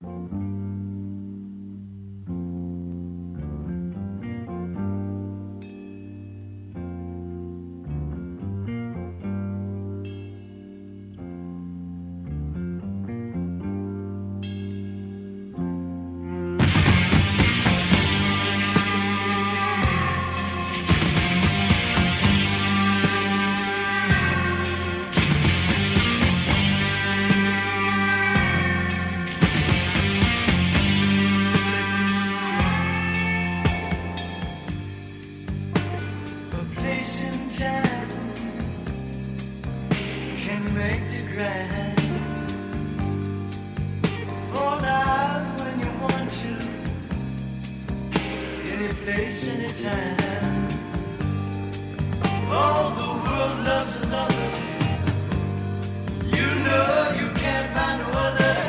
Make the grind. Fall out when you want to. Any place, anytime.